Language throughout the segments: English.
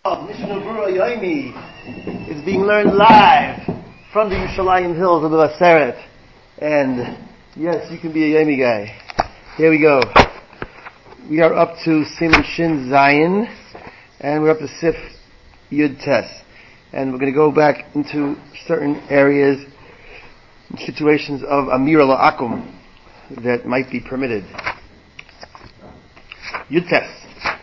Mishnah Berurah Yomi is being learned live from the Yerushalayim hills of the Baseret. And yes, you can be a Yomi guy. Here we go. We are up to Siman Shin Zayin, and we're up to Sif Yud Tes. And we're going to go back into certain areas, situations of Amira La'akum that might be permitted. Yud Tes.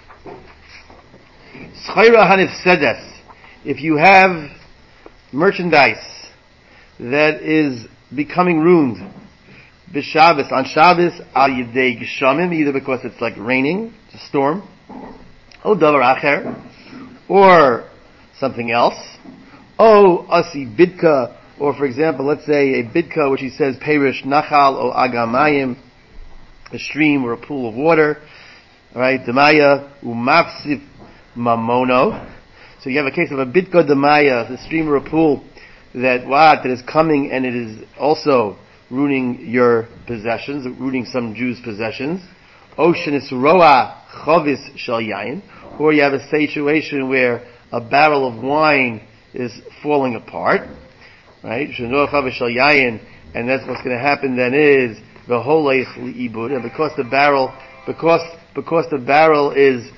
Schayra hanifsedes. If you have merchandise that is becoming ruined, b'Shabbos, on Shabbos, al yidei geshamim, either because it's like raining, it's a storm, o davar acher, or something else, o asi bidka, or for example, let's say a bidka, which he says perish nachal o agamayim, a stream or a pool of water, alright, demaya umafsif mamono. So you have a case of a bitka demaya, the stream or a pool that is coming and it is also ruining your possessions, ruining some Jews' possessions. Oshenis roa chovis shel yain, or you have a situation where a barrel of wine is falling apart, right? Shenoa chovis shel yain, and that's what's going to happen then is v'holeich liibud, and because the barrel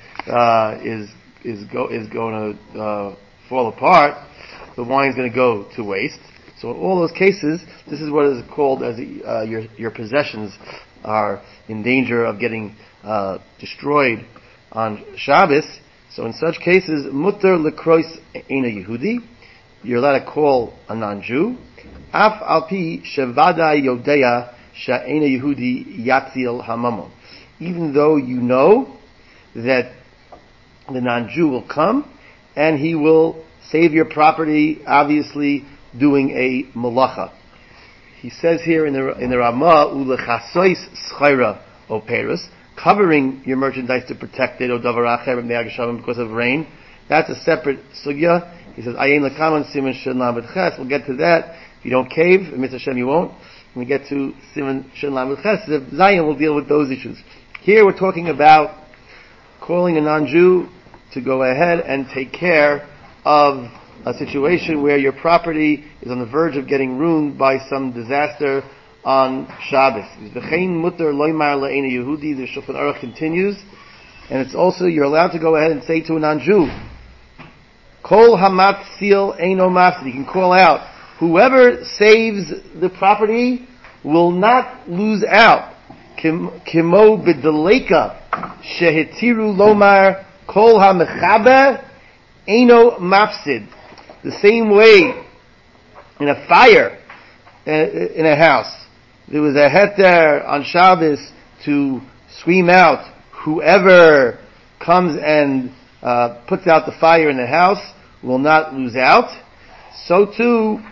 is going to fall apart, the wine is going to go to waste. So in all those cases, this is what is called as your possessions are in danger of getting destroyed on Shabbos. So in such cases, mutter lekrois eina Yehudi, you're allowed to call a non-Jew. Af alpi shevada yodeya she'eina Yehudi yatzil hamamon. Even though you know that the non-Jew will come and he will save your property, obviously doing a malacha. He says here in the Ramah, ulechasois schayra operos, covering your merchandise to protect it, o davar acher me'agashavim, because of rain. That's a separate sugya. He says, ayin lekaman siman shin lamed ches. We'll get to that. If you don't cave, Mr. Hashem, you won't. When we get to siman shin lamed ches, Zion will deal with those issues. Here we're talking about calling a non-Jew to go ahead and take care of a situation where your property is on the verge of getting ruined by some disaster on Shabbos. The Shulchan Aruch continues, and it's also, you're allowed to go ahead and say to a non-Jew, Kol hamat sil eino mafsid. You can call out, whoever saves the property will not lose out. Kimo b'deleka shehitiru lomar kol ha-mechaber eino mafsid. The same way, in a fire, in a house, there was a heter on Shabbos to scream out, whoever comes and puts out the fire in the house will not lose out. So too,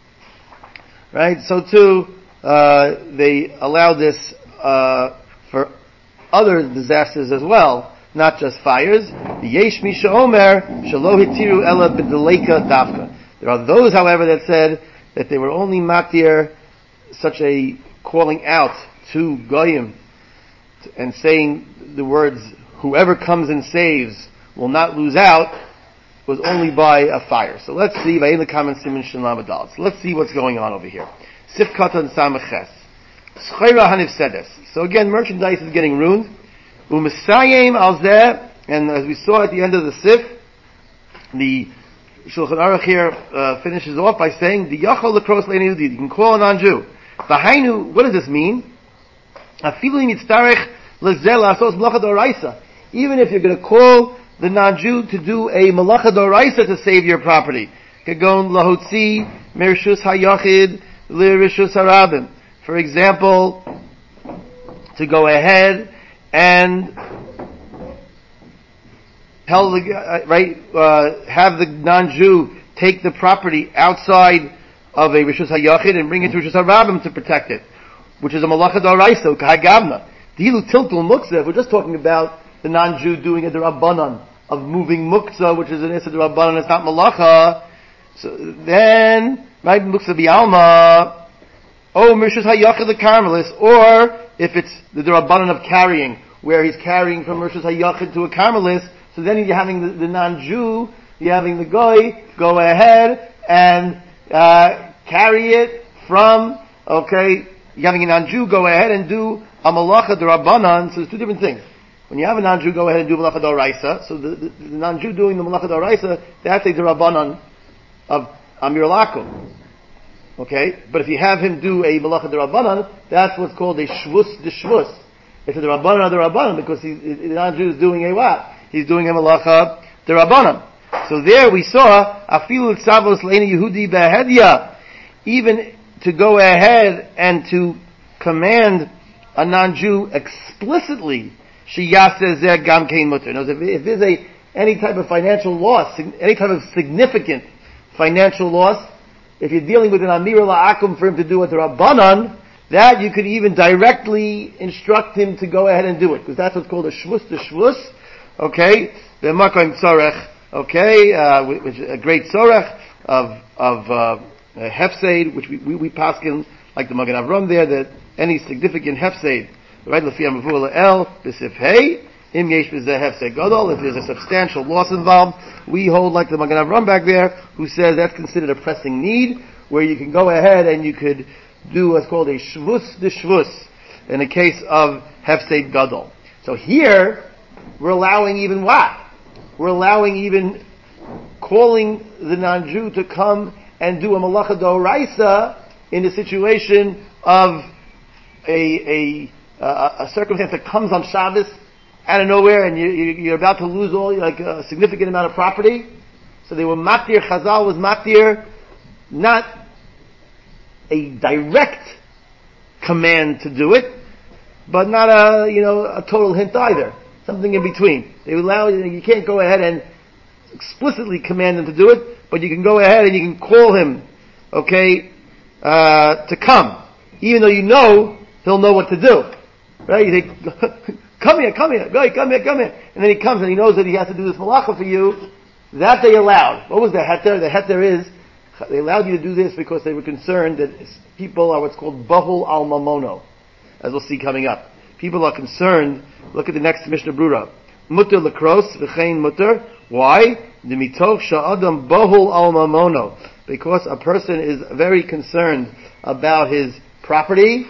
they allow this for other disasters as well, not just fires. Yesh misha omer shelo hitiru ela b'deleka dafka. There are those, however, that said that they were only matir such a calling out to goyim and saying the words "whoever comes and saves will not lose out" was only by a fire. So let's see. Vayin lekaman siman shin lamed daled. So let's see what's going on over here. Sif katan samaches. Schayra hanifsedes. So again, merchandise is getting ruined. U'misayim al zeh, and as we saw at the end of the Sif, the Shulchan Aruch here finishes off by saying, the yachol lekros le'ein Yehudi, you can call a non-Jew. V'hainu, what does this mean? Afilu mitzarech lezeh la'asos malacha d'oraisa. Even if you're going to call the non-Jew to do a malacha d'oraisa to save your property, kagon lahotzi mershus hayachid lirishus harabim. For example, to go ahead and tell have the non-Jew take the property outside of a Rishus HaYachid and bring it to Rishus HaRabim to protect it, which is a Malacha D'Oraisa, K'Hagavna. Dilu Tiltul Muktzah, we're just talking about the non-Jew doing a D'Rabbanan, of moving Muktzah, which is an Issa D'Rabbanan, it's not Malacha. So then, Muktzah B'Alma, Rishus HaYachid L'Karmelis, or if it's the D'Rabbanan of carrying, where he's carrying from Rishus HaYachid to a Karmelis, so then you're having the non-Jew, you're having the goy go ahead and carry it from, okay, you're having a non-Jew go ahead and do a malacha d'Rabbanan. So there's two different things. When you have a non-Jew go ahead and do malacha d'Oraisa, so the non-Jew doing the malacha d'Oraisa, that's a d'Rabbanan of Amir Lakum. Okay? But if you have him do a malacha d'Rabbanan, that's what's called a shvus d'shvus. It's a d'Rabbanan of d'Rabbanan because the non-Jew is doing a what? He's doing a malacha d'Rabbanan. So there we saw, afilu tzavos le'eni Yehudi behedya, even to go ahead and to command a non-Jew explicitly, sheyaseh zeh gam kein mutter. Now, if there's any type of financial loss, any type of significant financial loss, if you're dealing with an amir la'akum for him to do a d'Rabbanan, that you could even directly instruct him to go ahead and do it, because that's what's called a shvus d'shvus. Okay, the makom tzorech. Okay, which is a great tzorech of hefseid, which we paskin like the Magen Avram there, that any significant hefseid, right? L'fi amavur le'el b'sif hey im yesh b'zeh hefseid gadol. If there's a substantial loss involved, we hold like the Magen Avram back there, who says that's considered a pressing need, where you can go ahead and you could do what's called a shvus d'shvus in a case of hefseid gadol. So here we're allowing even what? We're allowing even calling the non-Jew to come and do a malacha d'oraisa in a situation of a circumstance that comes on Shabbos out of nowhere, and you're about to lose like a significant amount of property. So they were matir. Chazal was matir, not a direct command to do it, but not a total hint either. Something in between. They allow you can't go ahead and explicitly command him to do it, but you can go ahead and you can call him, okay, to come, even though you know he'll know what to do, right? You say, come here, come here, and then he comes and he knows that he has to do this malacha for you. That they allowed. What was the heter? The heter is they allowed you to do this because they were concerned that people are what's called bahul al mamono, as we'll see coming up. People are concerned. Look at the next Mishnah Brura. Mutter lekros v'chein mutter. Why? The mitoch sha'adam bahul al mamono. Because a person is very concerned about his property.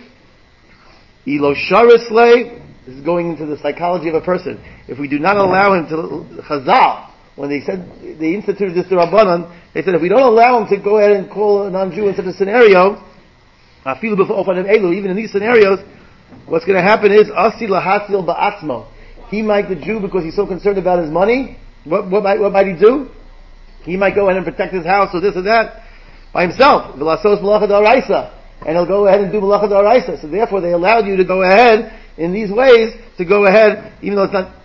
Ilo sharisle. This is going into the psychology of a person. If we do not allow him to Chazal, when they said they instituted this to Rabbanan, they said if we don't allow him to go ahead and call a non-Jew in such a scenario, even in these scenarios, what's going to happen is asi lahasil ba'atzmo. He might, the Jew, because he's so concerned about his money, what might he do? He might go ahead and protect his house or this or that by himself. V'lasos malacha d'oraisa, and he'll go ahead and do malacha d'oraisa. So therefore, they allowed you to go ahead in these ways to go ahead, even though it's not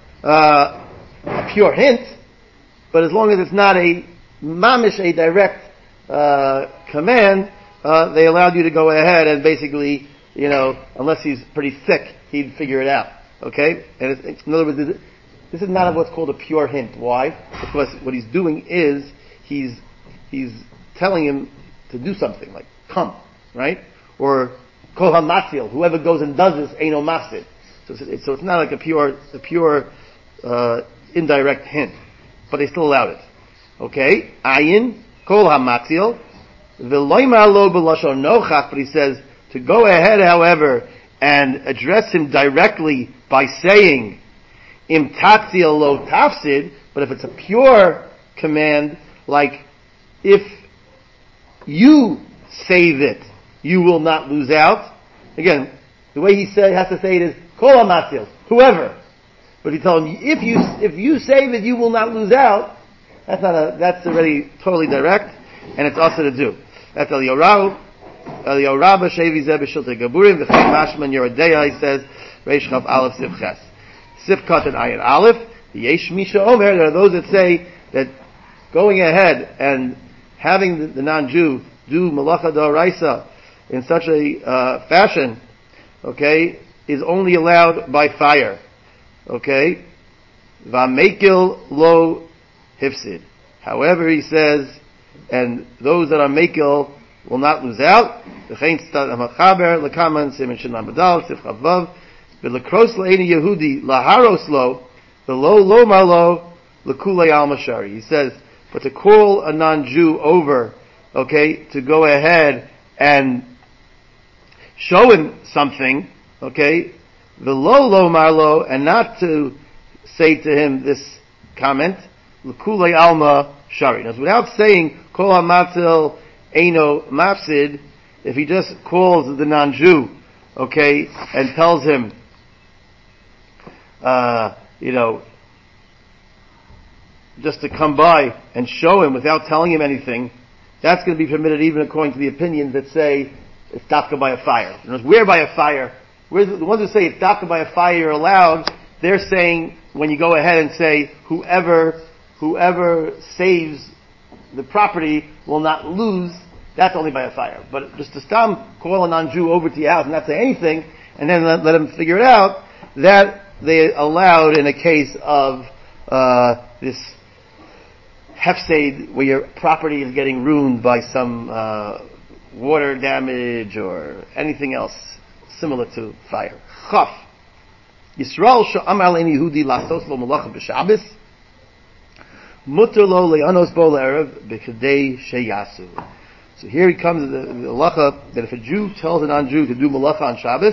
a pure hint, but as long as it's not a mamish, a direct command, they allowed you to go ahead and basically, unless he's pretty thick, he'd figure it out. Okay? And in other words, this is not what's called a pure hint. Why? Because what he's doing is, he's telling him to do something, like, come, right? Or, kol hamasil, whoever goes and does this, eino masid. So it's not like a pure, indirect hint. But they still allowed it. Okay? Ayin, kol hamasil, v'loymar lo b'lashon nochach, but he says, to go ahead, however, and address him directly by saying, im tatzil lo tafsid, but if it's a pure command, like, if you save it, you will not lose out. Again, the way he has to say it is, kol hamatzil, whoever. But if you tell him, if you save it, you will not lose out, that's already totally direct, and it's also to do. That's Eliyahu Rabba Shevi Zeh B'Shiltei Gaburim V'chein Mashman Yerodeya, he says, Reish Chav Aleph Sif Ches. Sif Kat and Ayin Aleph, the Yesh Misha Omer, there are those that say that going ahead and having the non-Jew do Malacha D'Oraisa in such a fashion, okay, is only allowed by fire. Okay? V'amekil lo hifsid. However, he says, and those that are mekil will not lose out. V'chein tzad hamachaber lekaman simin shin lamadal sif chavav v'lekros le'eni Yehudi laharos lo v'lo lomar lo l'kulei al mashari. He says But to call a non-Jew over, okay, to go ahead and show him something, okay, the lo marlo, and not to say to him this comment, l'kulei alma shari. Now, without saying kol hamatzil eino mafsid, if he just calls the non-Jew, okay, and tells him, just to come by and show him without telling him anything, that's going to be permitted even according to the opinions that say it's dafka by a fire. In other words, where by a fire? Where the ones who say it's dafka by a fire you're allowed, they're saying when you go ahead and say whoever saves the property will not lose, that's only by a fire. But just to call a non-Jew over to your house and not say anything, and then let him figure it out, that they allowed in a case of this hefsed, where your property is getting ruined by some water damage or anything else similar to fire. Chaf. Yisrael she'amar le'en Yehudi lasos lo malacha b'Shabbos, muter lo le'anos bo le'erev b'kedei sheyasu. So here he comes the halacha that if a Jew tells a non-Jew to do malacha on Shabbos,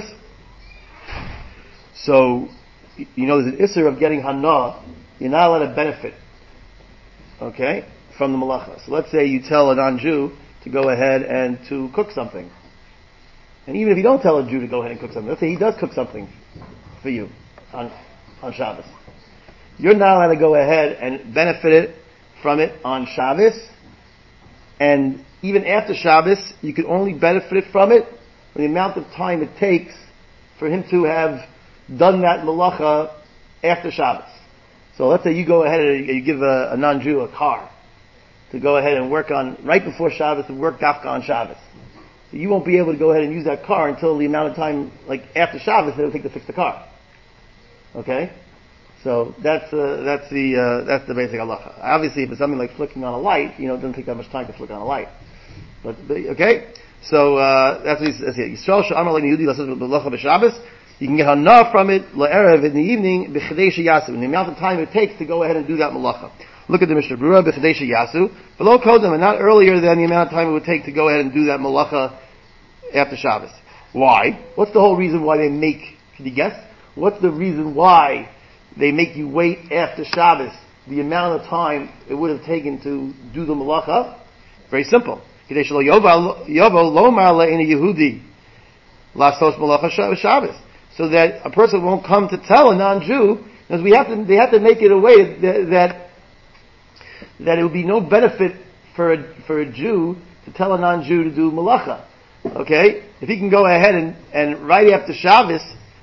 so there's an issur of getting hana, you're not allowed to benefit, okay, from the malacha. So let's say you tell a non-Jew to go ahead and to cook something. And even if you don't tell a Jew to go ahead and cook something, let's say he does cook something for you on Shabbos. You're not allowed to go ahead and benefit from it on Shabbos, and even after Shabbos, you can only benefit from it for the amount of time it takes for him to have done that malacha after Shabbos. So let's say you go ahead and you give a non-Jew a car to go ahead and work on right before Shabbos and work dafka on Shabbos. So you won't be able to go ahead and use that car until the amount of time, like after Shabbos, it'll take to fix the car. Okay? So that's the basic halacha. Obviously, if it's something like flicking on a light, it doesn't take that much time to flick on a light. But okay? So that's what he says here. Yisrael she'amar le'en Yehudi lasos malacha b'Shabbos. You can get hana from it la'erev in the evening b'chedei sheyasu, in the amount of time it takes to go ahead and do that malacha. Look at the Mishnah Berurah b'chedei sheyasu, below kodem, and not earlier than the amount of time it would take to go ahead and do that malacha after Shabbos. Why? What's the whole reason why they make? Can you guess? What's the reason why they make you wait after Shabbos the amount of time it would have taken to do the malacha? Very simple. Kidei shelo yovo lomar le'en Yehudi lasos malacha Shabbos. So that a person won't come to tell a non-Jew, because they have to make it a way that it would be no benefit for a Jew to tell a non-Jew to do malacha. Okay? If he can go ahead and right after Shabbos,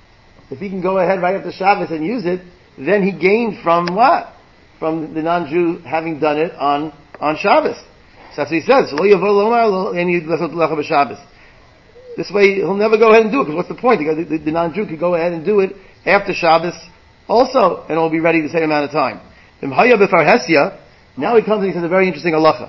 and use it, then he gained from what? From the non-Jew having done it on Shabbos. So that's what he says. This way, he'll never go ahead and do it, because what's the point? The non-Jew could go ahead and do it after Shabbos also, and it'll be ready the same amount of time. Now he comes and he says a very interesting halacha.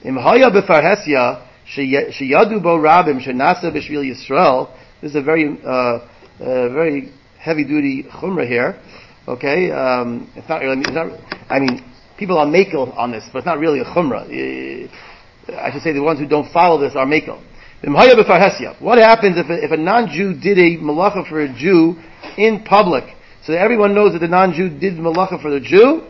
This is a very heavy-duty chumrah here. Okay? It's not really, people are makel on this, but it's not really a chumrah. I should say the ones who don't follow this are makel. What happens if a non-Jew did a malacha for a Jew in public, so that everyone knows that the non-Jew did malacha for the Jew?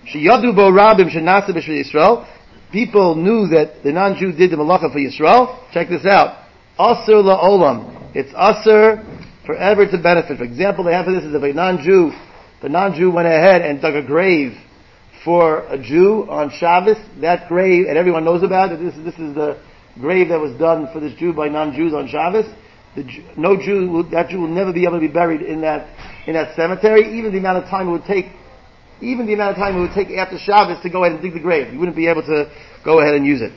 People knew that the non-Jew did the malacha for Yisrael. Check this out. Asur la'olam. It's asur forever to benefit. For example, they have for this is if the non-Jew went ahead and dug a grave for a Jew on Shabbos, that grave, and everyone knows about it, this is the grave that was done for this Jew by non-Jews on Shabbos. That Jew will never be able to be buried in that cemetery, even the amount of time it would take after Shabbos to go ahead and dig the grave. You wouldn't be able to go ahead and use it.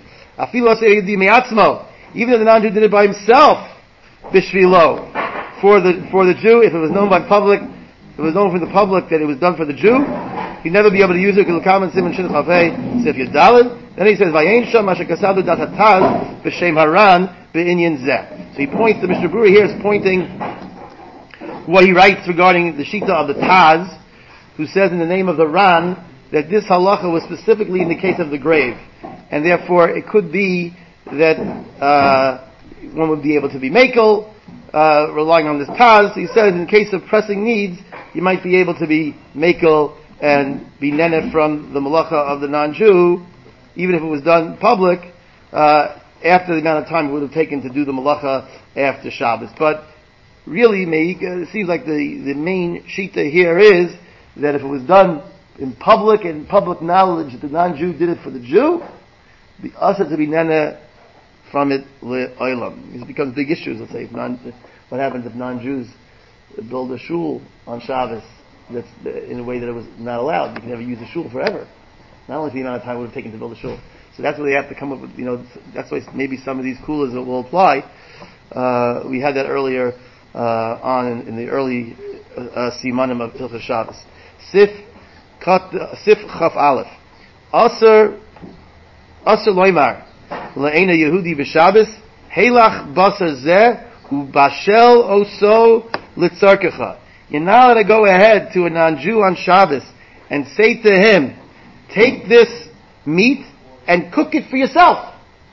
Even if the non-Jew did it by himself, bishvilo, for the Jew, if it was known by public, it was known from the public that it was done for the Jew, he'd never be able to use it because the common simon shin chavei sif yadalid. Then he says, "Vayein sham masha kasadu datataz b'shem haran be'inyan zeh." So he points. The Mishnah Berurah here is pointing what he writes regarding the shita of the Taz, who says in the name of the Ran that this halacha was specifically in the case of the grave, and therefore it could be that one would be able to be makel, relying on this taz. So he says in case of pressing needs, you might be able to be makel and be nene from the malacha of the non-Jew, even if it was done public, after the amount of time it would have taken to do the malacha after Shabbos. But really, it seems like the main shita here is that if it was done in public and public knowledge that the non-Jew did it for the Jew, the asa to be nene from it le'olam. It becomes big issues. Let's say what happens if non-Jews build a shul on Shabbos that's in a way that it was not allowed. You can never use a shul forever. Not only for the amount of time it would have taken to build a shul. So that's where they have to come up with, that's why maybe some of these kulas will apply. We had that earlier on in the early simanim of Hilchos Shabbos. Sif Chaf Aleph. Aser loymar le'ena Yehudi b'Shabbos heilach basar zeh u'bashel oso litzarkecha. You're not allowed to go ahead to a non-Jew on Shabbos and say to him, take this meat and cook it for yourself.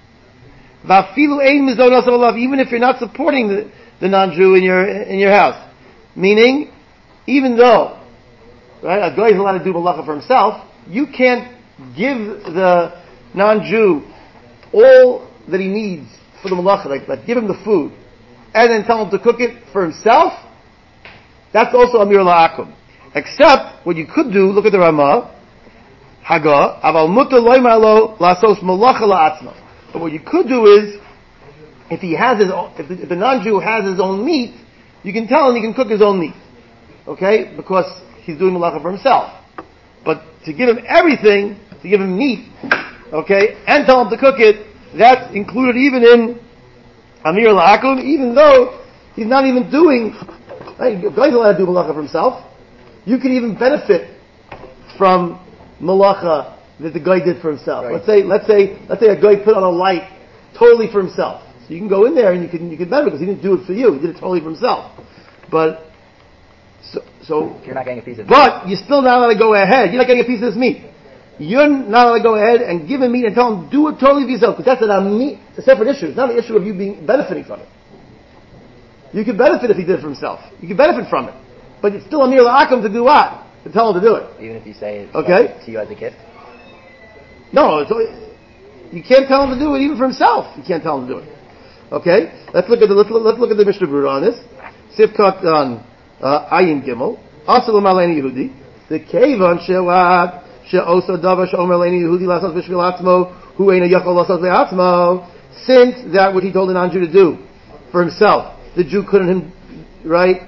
Even if you're not supporting the non-Jew in your house. Meaning, even though, right, a guy is allowed to do malacha for himself, you can't give the non-Jew all that he needs for the malacha, like give him the food, and then tell him to cook it for himself. That's also Amir La'akum. Except, what you could do, look at the Ramah, Haga, aval mutar loymar lo lasos malacha la'atzmo. But what you could do is, if the non-Jew has his own meat, you can tell him he can cook his own meat. Okay? Because he's doing malacha for himself. But to give him everything, to give him meat, okay, and tell him to cook it, that's included even in Amir La'akum, even though he's not even doing, right, a guy's allowed to do malacha for himself. You can even benefit from malacha that the guy did for himself. Right. Let's say a guy put on a light totally for himself. So you can go in there and you can benefit because he didn't do it for you. He did it totally for himself. But so you're not getting a piece of meat. But you're still not allowed to go ahead. You're not getting a piece of this meat. You're not allowed to go ahead and give him meat and tell him do it totally for yourself because that's it's a separate issue. It's not an issue of you benefiting from it. You can benefit if he did it for himself. You can benefit from it, but it's still Amir La'akum to do what? To tell him to do it. Even if you say it okay. To you as a gift? No, you can't tell him to do it even for himself. You can't tell him to do it. Okay? Let's look at the Mishnah Berurah on this. Sifkat on Ayin Gimel. Asal Maleni Yehudi. The Kevan She'wad She'osa Davar She'omer Leni Yehudi Lasas B'Shvil Atzmo Hu Eina Yachol Lasas Ve'atzmo. Since that what he told the non-Jew to do for himself, the Jew couldn't, right?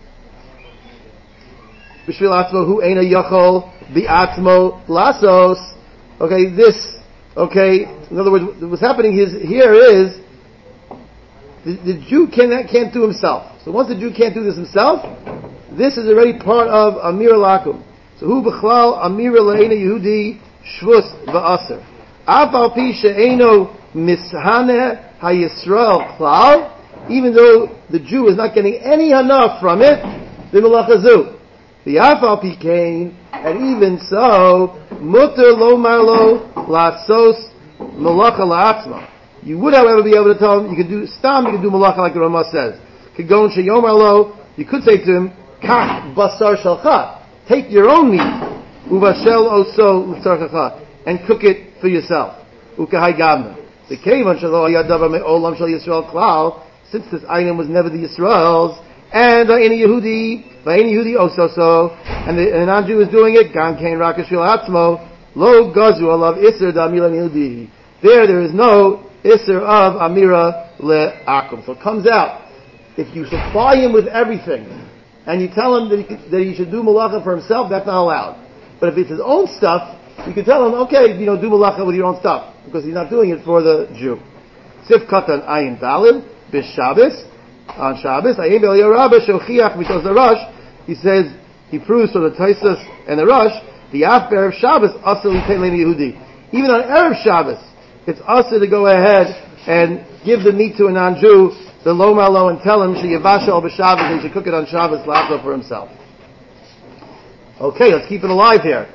B'Shvil Atzmo Hu Eina Yachol Ve'atzmo Lasos. Okay, in other words, what's happening here is the Jew can't do himself. So once the Jew can't do this himself, this is already part of Amir La'akum. So hu b'chlal Amir La'ena Yehudi Shvus V'aser. Af al pi she'eno mishaneh ha'Yisrael klal, even though the Jew is not getting any hana from it, the malachazu. The af al pi kain, and even so, muter lo marlo lasos malacha la'atzma. You would, however, be able to tell him, you can do malacha like the Ramah says. Kagon sheyomar lo, you could say to him, kach basar shalcha, take your own meat, uvashel oso l'tzarchacha, and cook it for yourself. Ukahai gavna. The kevan shalo yadavar me'olam shal Yisrael klal, since this item was never the Yisrael's, and any Yehudi oso, and the non-Jew is doing it, gan kain rakash shel atzmo, lo gazu alav iser da amira Yehudi. There is no iser of amira le'akum. So it comes out, if you supply him with everything, and you tell him that he should do malacha for himself, that's not allowed. But if it's his own stuff, you can tell him, okay, do malacha with your own stuff, because he's not doing it for the Jew. Sif katan ayin dalid, b'Shabbos, on Shabbos, ayin b'el yorabah shochiach mitos the Rush, he says, he proves from the Tosfos and the Rush, the af Erev Shabbos, asur l'tein le'ni Yehudi. Even on Erev Shabbos, it's asur to go ahead and give the meat to a non-Jew, the lo malo, and tell him sheyavashal b'Shabbos, and he should cook it on Shabbos la'atzmo for himself. Okay, let's keep it alive here.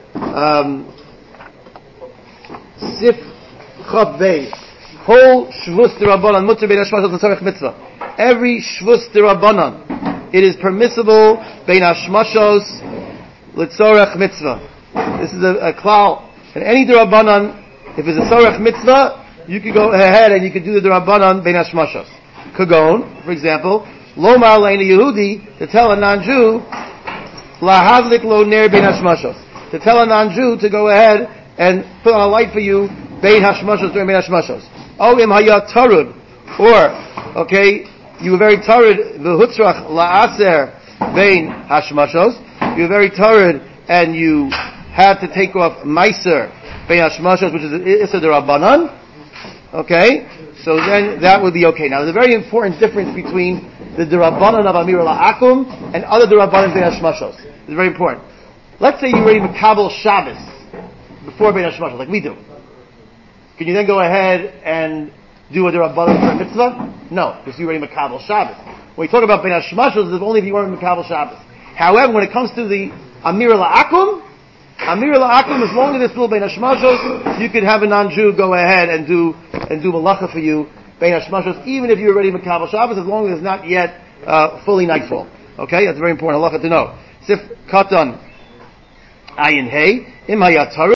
Sif Chav Beis. Whole Shvus D'Rabbanan Mutter Bein Hashmashos L'Tzorech Mitzvah. Every Shvus D'Rabbanan, it is permissible Bein Hashmashos L'Tzorech Mitzvah. This is a klal. And any D'Rabbanan, if it's a Tzorech Mitzvah, you could go ahead and you could do the D'Rabbanan Bein Hashmashos. Kagon, for example, Lomar Lein Yehudi, to tell a non-Jew, Lahadlik Lo Ner Bein Hashmashos. To tell a non-Jew to go ahead and put on a light for you, Bein Hashmashos, during Bein Hashmashos. O Im Hayat Tarud, or, okay, you were very tarud, V'hutzrach La'aser Bein Hashmashos, you were very tarud, and you had to take off Meiser Bein Hashmashos, which is Issa D'Rabbanan, okay, so then that would be okay. Now there's a very important difference between the D'Rabbanan of Amir La'akum and other D'Rabbanan Bein Hashmashos. It's very important. Let's say you're ready Makabel Shabbos before Bein Hashmashos, like we do. Can you then go ahead and do a D'Rabbanan for a mitzvah? No, because you're ready Makabel Shabbos. When we talk about Bein Hashmashos, it's only if you want Makabel Shabbos. However, when it comes to the Amir La'akum, as long as it's still Bein Hashmashos, you could have a non-Jew go ahead and do malacha for you, Bein Hashmashos, even if you're already Makabel Shabbos, as long as it's not yet fully nightfall. Okay, that's very important halacha to know. Sif Katan Ayin Hey Im Hayat Tarud.